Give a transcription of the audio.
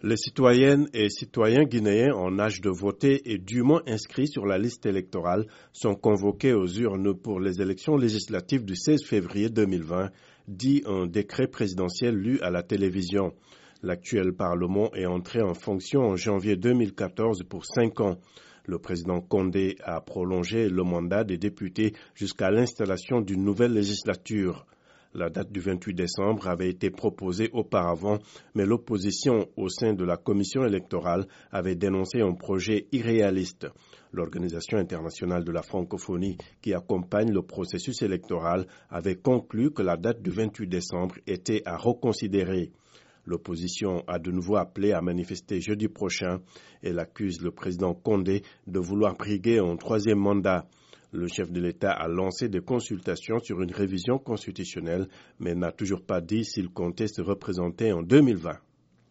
Les citoyennes et citoyens guinéens en âge de voter et dûment inscrits sur la liste électorale sont convoqués aux urnes pour les élections législatives du 16 février 2020, dit un décret présidentiel lu à la télévision. L'actuel Parlement est entré en fonction en janvier 2014 pour 5 ans. Le président Condé a prolongé le mandat des députés jusqu'à l'installation d'une nouvelle législature. La date du 28 décembre avait été proposée auparavant, mais l'opposition au sein de la commission électorale avait dénoncé un projet irréaliste. L'Organisation internationale de la francophonie, qui accompagne le processus électoral, avait conclu que la date du 28 décembre était à reconsidérer. L'opposition a de nouveau appelé à manifester jeudi prochain. Elle accuse le président Condé de vouloir briguer un troisième mandat. Le chef de l'État a lancé des consultations sur une révision constitutionnelle, mais n'a toujours pas dit s'il comptait se représenter en 2020.